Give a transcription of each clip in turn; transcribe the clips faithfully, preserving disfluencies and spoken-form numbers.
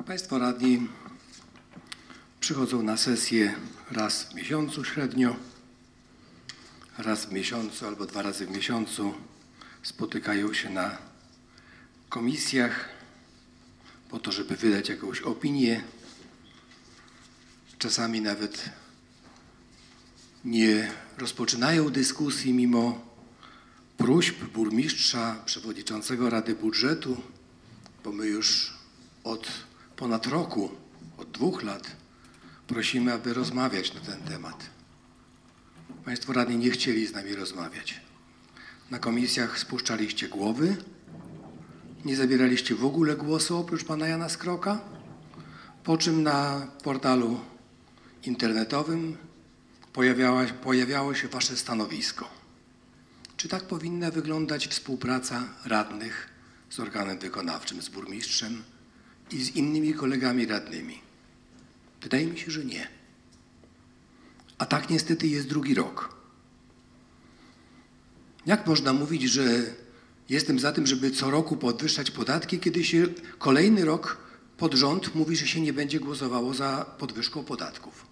Państwo radni przychodzą na sesję raz w miesiącu średnio, raz w miesiącu albo dwa razy w miesiącu. Spotykają się na komisjach po to, żeby wydać jakąś opinię. Czasami nawet nie rozpoczynają dyskusji mimo próśb burmistrza, przewodniczącego Rady Budżetu, bo my już od ponad roku, od dwóch lat prosimy, aby rozmawiać na ten temat. Państwo radni nie chcieli z nami rozmawiać. Na komisjach spuszczaliście głowy, nie zabieraliście w ogóle głosu oprócz pana Jana Skroka, po czym na portalu internetowym pojawiało, pojawiało się wasze stanowisko. Czy tak powinna wyglądać współpraca radnych z organem wykonawczym, z burmistrzem i z innymi kolegami radnymi? Wydaje mi się, że nie. A tak niestety jest drugi rok. Jak można mówić, że jestem za tym, żeby co roku podwyższać podatki, kiedy się kolejny rok pod rząd mówi, że się nie będzie głosowało za podwyżką podatków?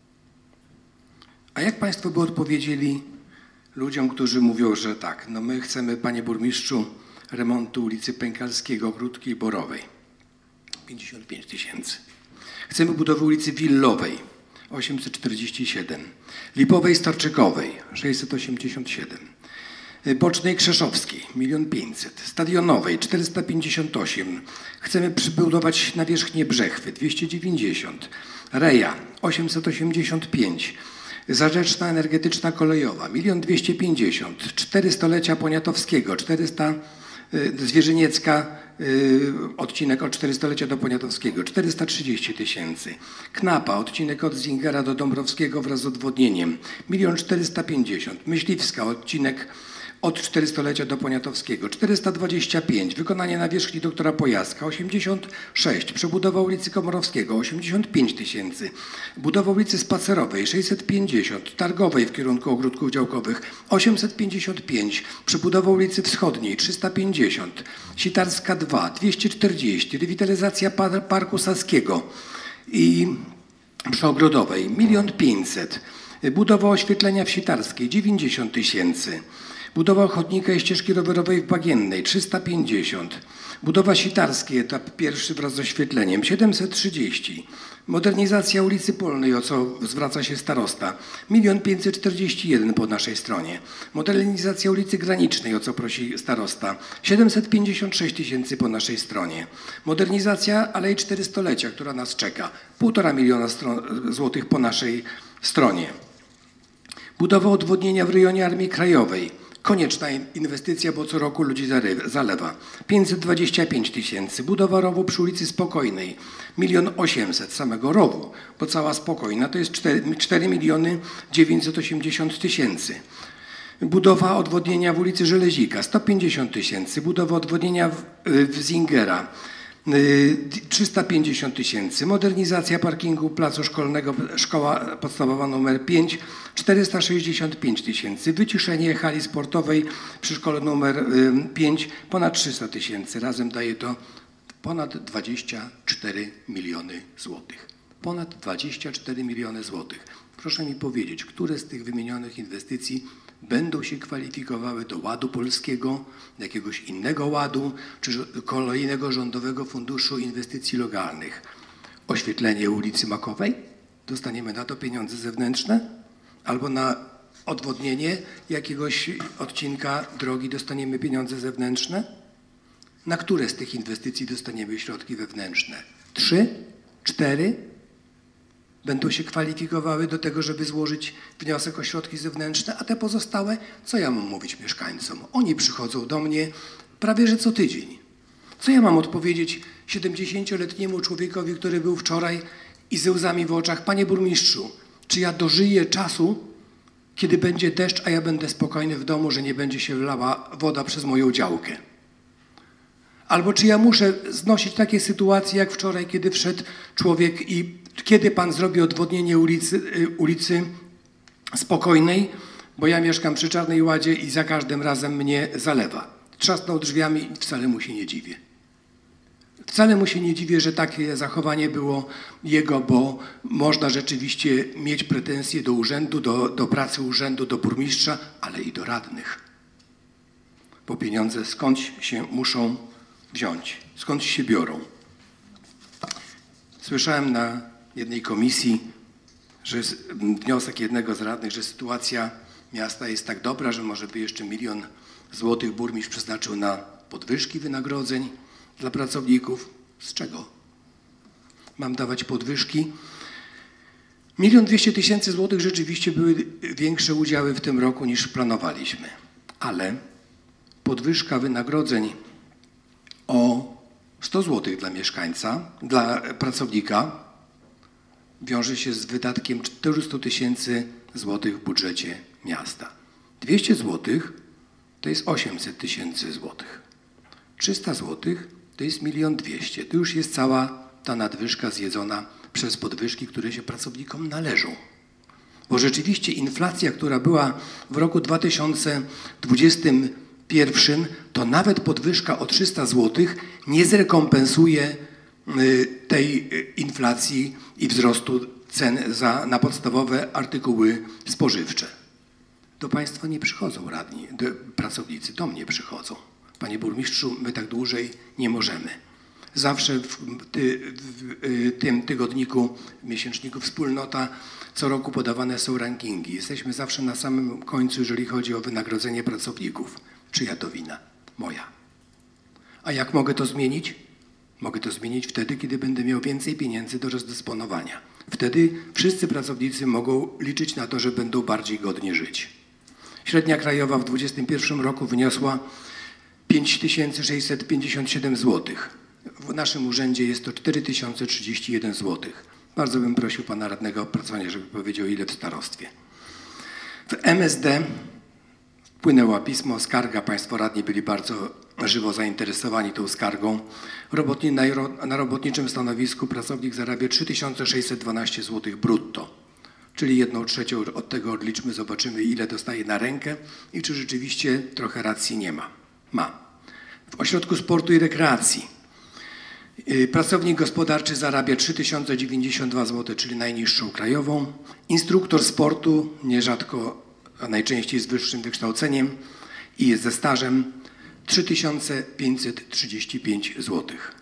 A jak państwo by odpowiedzieli ludziom, którzy mówią, że tak, no my chcemy, panie burmistrzu, remontu ulicy Pękalskiego, Ogródkiej, Borowej, pięćdziesiąt pięć tysięcy. Chcemy budowy ulicy Willowej, osiemset czterdzieści siedem. Lipowej, Starczykowej, sześćset osiemdziesiąt siedem. Bocznej, Krzeszowskiej, milion pięćset. Stadionowej, czterysta pięćdziesiąt osiem. Chcemy przybudować nawierzchnię Brzechwy, dwieście dziewięćdziesiąt. Reja, osiemset osiemdziesiąt pięć. Zarzeczna Energetyczna Kolejowa, milion dwieście pięćdziesiąt. Cztery stolecia Poniatowskiego, czterysta. Zwierzyniecka, y, odcinek od czterystolecia do Poniatowskiego, czterysta trzydzieści tysięcy. Knapa, odcinek od Zingera do Dąbrowskiego wraz z odwodnieniem, milion czterysta pięćdziesiąt. Myśliwska, odcinek od czterystolecia do Poniatowskiego, czterysta dwadzieścia pięć. Wykonanie nawierzchni doktora Pojazka, osiemdziesiąt sześć. Przebudowa ulicy Komorowskiego, osiemdziesiąt pięć tysięcy. Budowa ulicy Spacerowej, sześćset pięćdziesiąt. Targowej w kierunku ogródków działkowych, osiemset pięćdziesiąt pięć. Przebudowa ulicy Wschodniej, trzysta pięćdziesiąt. Sitarska dwa, dwieście czterdzieści. Rewitalizacja par Parku Saskiego i przy Ogrodowej, milion pięćset. Budowa oświetlenia w Sitarskiej, dziewięćdziesiąt tysięcy. Budowa chodnika i ścieżki rowerowej w Bagiennej, trzysta pięćdziesiąt. Budowa Sitarskiej, etap pierwszy wraz z oświetleniem, siedemset trzydzieści. Modernizacja ulicy Polnej, o co zwraca się starosta, milion pięćset czterdzieści jeden po naszej stronie. Modernizacja ulicy Granicznej, o co prosi starosta, siedemset pięćdziesiąt sześć tysięcy po naszej stronie. Modernizacja Alei Czterystolecia, która nas czeka, półtora miliona złotych po naszej stronie. Budowa odwodnienia w rejonie Armii Krajowej. Konieczna inwestycja, bo co roku ludzi zalewa. pięćset dwadzieścia pięć tysięcy. Budowa rowu przy ulicy Spokojnej. milion osiemset samego rowu, bo cała Spokojna to jest cztery miliony dziewięćset osiemdziesiąt tysięcy. Budowa odwodnienia w ulicy Żelezika, sto pięćdziesiąt tysięcy. Budowa odwodnienia w, w Zingera, trzysta pięćdziesiąt tysięcy. Modernizacja parkingu placu szkolnego, szkoła podstawowa numer pięć, czterysta sześćdziesiąt pięć tysięcy. Wyciszenie hali sportowej przy szkole numer pięć, ponad trzysta tysięcy. Razem daje to ponad dwadzieścia cztery miliony złotych. Ponad dwadzieścia cztery miliony złotych. Proszę mi powiedzieć, które z tych wymienionych inwestycji będą się kwalifikowały do Ładu Polskiego, do jakiegoś innego ładu, czy kolejnego Rządowego Funduszu Inwestycji Lokalnych. Oświetlenie ulicy Makowej? Dostaniemy na to pieniądze zewnętrzne? Albo na odwodnienie jakiegoś odcinka drogi dostaniemy pieniądze zewnętrzne? Na które z tych inwestycji dostaniemy środki wewnętrzne? Trzy? Cztery? Będą się kwalifikowały do tego, żeby złożyć wniosek o środki zewnętrzne, a te pozostałe, co ja mam mówić mieszkańcom? Oni przychodzą do mnie prawie że co tydzień. Co ja mam odpowiedzieć siedemdziesięcioletniemu człowiekowi, który był wczoraj i ze łzami w oczach? Panie burmistrzu, czy ja dożyję czasu, kiedy będzie deszcz, a ja będę spokojny w domu, że nie będzie się wlała woda przez moją działkę? Albo czy ja muszę znosić takie sytuacje jak wczoraj, kiedy wszedł człowiek i kiedy pan zrobi odwodnienie ulicy, ulicy Spokojnej, bo ja mieszkam przy Czarnej Ładzie i za każdym razem mnie zalewa. Trzasnął drzwiami i wcale mu się nie dziwię. Wcale mu się nie dziwię, że takie zachowanie było jego, bo można rzeczywiście mieć pretensje do urzędu, do, do pracy urzędu, do burmistrza, ale i do radnych. Bo pieniądze skądś się muszą wziąć, skądś się biorą. Słyszałem na jednej komisji, że wniosek jednego z radnych, że sytuacja miasta jest tak dobra, że może by jeszcze milion złotych burmistrz przeznaczył na podwyżki wynagrodzeń dla pracowników. Z czego mam dawać podwyżki? Milion dwieście tysięcy złotych rzeczywiście były większe udziały w tym roku niż planowaliśmy, ale podwyżka wynagrodzeń o sto złotych dla mieszkańca, dla pracownika wiąże się z wydatkiem czterysta tysięcy złotych w budżecie miasta. dwieście złotych to jest osiemset tysięcy złotych. trzysta złotych to jest milion dwieście. To już jest cała ta nadwyżka zjedzona przez podwyżki, które się pracownikom należą. Bo rzeczywiście inflacja, która była w roku dwa tysiące dwudziestym pierwszym, to nawet podwyżka o trzysta złotych nie zrekompensuje tej inflacji i wzrostu cen za, na podstawowe artykuły spożywcze. Do państwa nie przychodzą radni, do, pracownicy, do mnie przychodzą. Panie burmistrzu, my tak dłużej nie możemy. Zawsze w, ty, w tym tygodniku, miesięczniku Wspólnota co roku podawane są rankingi. Jesteśmy zawsze na samym końcu, jeżeli chodzi o wynagrodzenie pracowników. Czyja to wina? Moja. A jak mogę to zmienić? Mogę to zmienić wtedy, kiedy będę miał więcej pieniędzy do rozdysponowania. Wtedy wszyscy pracownicy mogą liczyć na to, że będą bardziej godnie żyć. Średnia krajowa w dwudziestym pierwszym roku wyniosła pięć tysięcy sześćset pięćdziesiąt siedem złotych. W naszym urzędzie jest to cztery tysiące trzydzieści jeden złotych. Bardzo bym prosił pana radnego o opracowanie, żeby powiedział, ile w starostwie. W M S D wpłynęło pismo, skarga. Państwo radni byli bardzo żywo zainteresowani tą skargą. Robotni, na, na robotniczym stanowisku pracownik zarabia trzy tysiące sześćset dwanaście złotych brutto. Czyli jedną trzecią od tego odliczmy, zobaczymy, ile dostaje na rękę i czy rzeczywiście trochę racji nie ma. Ma. W Ośrodku Sportu i Rekreacji pracownik gospodarczy zarabia trzy tysiące dziewięćdziesiąt dwa złote, czyli najniższą krajową. Instruktor sportu, nierzadko, a najczęściej z wyższym wykształceniem i jest ze stażem, trzy tysiące pięćset trzydzieści pięć złotych.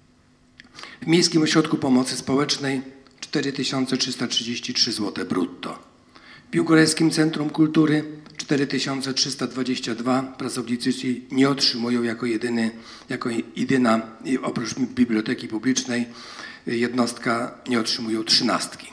W Miejskim Ośrodku Pomocy Społecznej cztery tysiące trzysta trzydzieści trzy złote brutto. W Biłgorajskim Centrum Kultury cztery tysiące trzysta dwadzieścia dwa. Pracownicy nie otrzymują jako jedyny, jako jedyna, oprócz biblioteki publicznej, jednostka nie otrzymują trzynastki.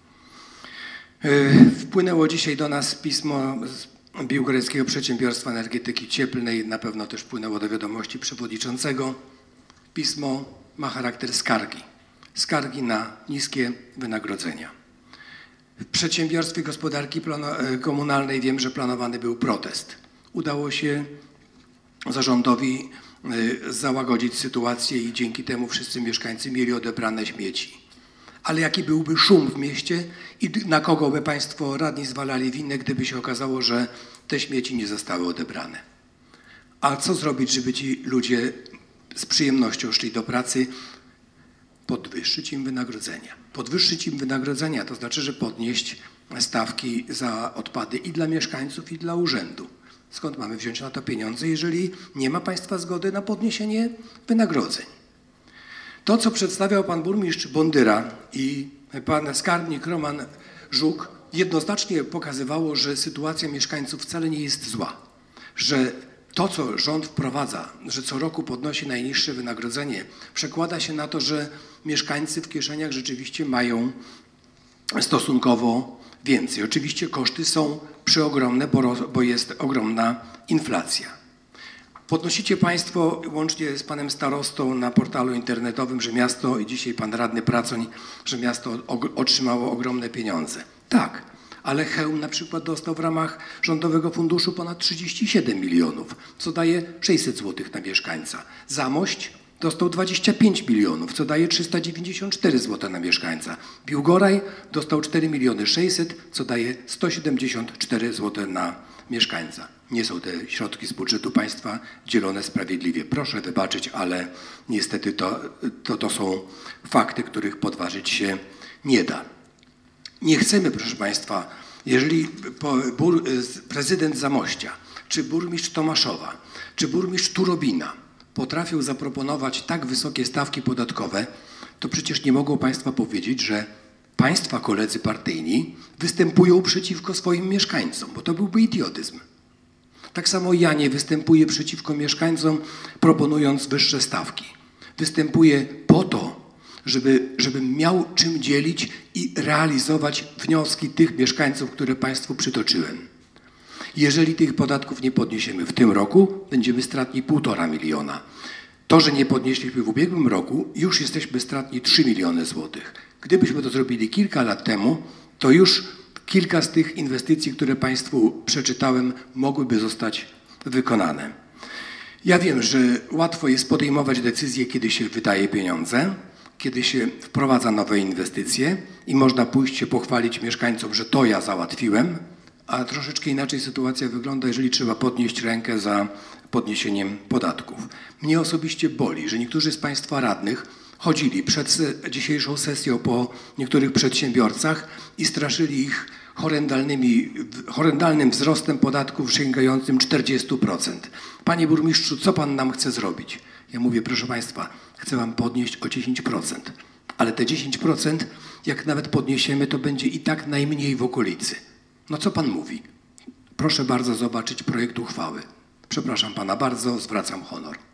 Wpłynęło dzisiaj do nas pismo z Biłgorajskiego Przedsiębiorstwa Energetyki Cieplnej, na pewno też wpłynęło do wiadomości przewodniczącego. Pismo ma charakter skargi. Skargi na niskie wynagrodzenia. W Przedsiębiorstwie Gospodarki Komunalnej wiem, że planowany był protest. Udało się zarządowi załagodzić sytuację i dzięki temu wszyscy mieszkańcy mieli odebrane śmieci. Ale jaki byłby szum w mieście i na kogo by państwo radni zwalali winę, gdyby się okazało, że te śmieci nie zostały odebrane? A co zrobić, żeby ci ludzie z przyjemnością szli do pracy? Podwyższyć im wynagrodzenia. Podwyższyć im wynagrodzenia to znaczy, że podnieść stawki za odpady i dla mieszkańców, i dla urzędu. Skąd mamy wziąć na to pieniądze, jeżeli nie ma państwa zgody na podniesienie wynagrodzeń? To, co przedstawiał pan burmistrz Bondyra i pan skarbnik Roman Żuk, jednoznacznie pokazywało, że sytuacja mieszkańców wcale nie jest zła. Że to, co rząd wprowadza, że co roku podnosi najniższe wynagrodzenie, przekłada się na to, że mieszkańcy w kieszeniach rzeczywiście mają stosunkowo więcej. Oczywiście koszty są przeogromne, bo, bo jest ogromna inflacja. Podnosicie państwo, łącznie z panem starostą na portalu internetowym, że miasto, i dzisiaj pan radny Pracoń, że miasto otrzymało ogromne pieniądze. Tak, ale Chełm na przykład dostał w ramach Rządowego Funduszu ponad trzydzieści siedem milionów, co daje sześćset złotych na mieszkańca. Zamość dostał dwadzieścia pięć milionów, co daje trzysta dziewięćdziesiąt cztery złote na mieszkańca. Biłgoraj dostał cztery miliony sześćset, co daje sto siedemdziesiąt cztery złote na mieszkańca. Nie są te środki z budżetu państwa dzielone sprawiedliwie. Proszę wybaczyć, ale niestety to, to, to są fakty, których podważyć się nie da. Nie chcemy, proszę państwa, jeżeli prezydent Zamościa, czy burmistrz Tomaszowa, czy burmistrz Turobina potrafią zaproponować tak wysokie stawki podatkowe, to przecież nie mogą państwo powiedzieć, że państwa koledzy partyjni występują przeciwko swoim mieszkańcom, bo to byłby idiotyzm. Tak samo ja nie występuję przeciwko mieszkańcom, proponując wyższe stawki. Występuję po to, żeby, żebym miał czym dzielić i realizować wnioski tych mieszkańców, które państwu przytoczyłem. Jeżeli tych podatków nie podniesiemy w tym roku, będziemy stratni półtora miliona. To, że nie podnieśliśmy w ubiegłym roku, już jesteśmy stratni trzy miliony złotych. Gdybyśmy to zrobili kilka lat temu, to już kilka z tych inwestycji, które państwu przeczytałem, mogłyby zostać wykonane. Ja wiem, że łatwo jest podejmować decyzje, kiedy się wydaje pieniądze, kiedy się wprowadza nowe inwestycje i można pójść się pochwalić mieszkańcom, że to ja załatwiłem, a troszeczkę inaczej sytuacja wygląda, jeżeli trzeba podnieść rękę za podniesieniem podatków. Mnie osobiście boli, że niektórzy z państwa radnych chodzili przed dzisiejszą sesją po niektórych przedsiębiorcach i straszyli ich horrendalnymi, horrendalnym wzrostem podatków sięgającym czterdzieści procent. Panie burmistrzu, co pan nam chce zrobić? Ja mówię, proszę państwa, chcę wam podnieść o dziesięć procent, ale te dziesięć procent, jak nawet podniesiemy, to będzie i tak najmniej w okolicy. No co pan mówi? Proszę bardzo zobaczyć projekt uchwały. Przepraszam pana bardzo, zwracam honor.